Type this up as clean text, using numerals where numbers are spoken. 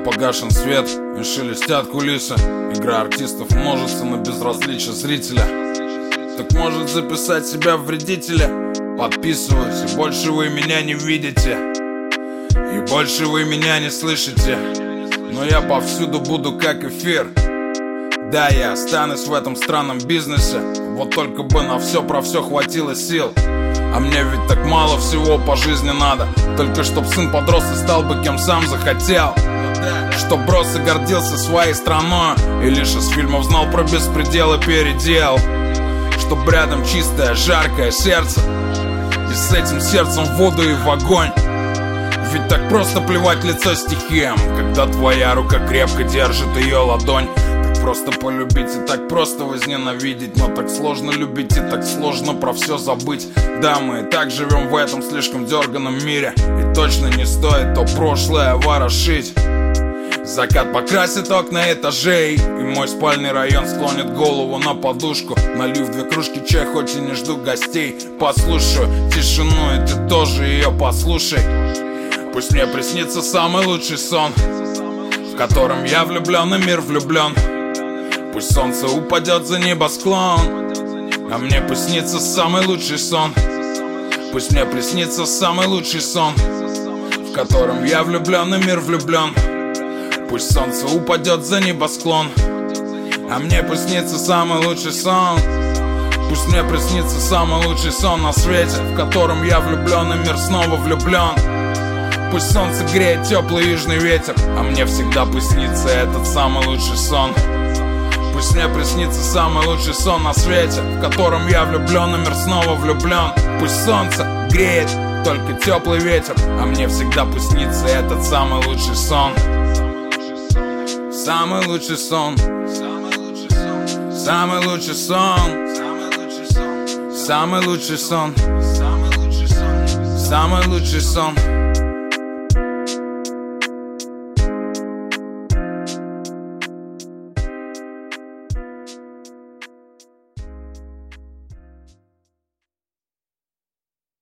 погашен свет и шелестят кулисы. Игра артистов множится на безразличие зрителя. Так может записать себя в вредителя? Подписываюсь, и больше вы меня не видите, и больше вы меня не слышите. Но я повсюду буду как эфир. Да, я останусь в этом странном бизнесе. Вот только бы на все про все хватило сил. А мне ведь так мало всего по жизни надо. Только чтоб сын подрос и стал бы кем сам захотел. Чтоб брос и гордился своей страной, и лишь из фильмов знал про беспредел и передел. Чтоб рядом чистое, жаркое сердце, и с этим сердцем в воду и в огонь. Ведь так просто плевать в лицо стихиям, когда твоя рука крепко держит ее ладонь. Просто полюбить и так просто возненавидеть. Но так сложно любить и так сложно про все забыть. Да, мы и так живем в этом слишком дерганом мире, и точно не стоит то прошлое ворошить. Закат покрасит окна этажей, и мой спальный район склонит голову на подушку. Налью в 2 кружки чай, хоть и не жду гостей. Послушаю тишину, и ты тоже ее послушай. Пусть мне приснится самый лучший сон, в котором я влюблен и мир влюблен. Пусть солнце упадет за небосклон, а мне пусть снится самый лучший сон. Пусть мне приснится самый лучший сон, в котором я влюблен и мир влюблен. Пусть солнце упадет за небосклон, а мне пусть снится самый лучший сон. Пусть мне приснится самый лучший сон на свете, в котором я влюблен и мир снова влюблен. Пусть солнце греет теплый южный ветер, а мне всегда пусть снится этот самый лучший сон. Пусть мне приснится самый лучший сон на свете, в котором я влюблен и мир снова влюблен. Пусть солнце греет только теплый ветер, а мне всегда пусть снится этот самый лучший сон. Самый лучший сон, самый лучший сон, самый лучший сон, самый лучший сон.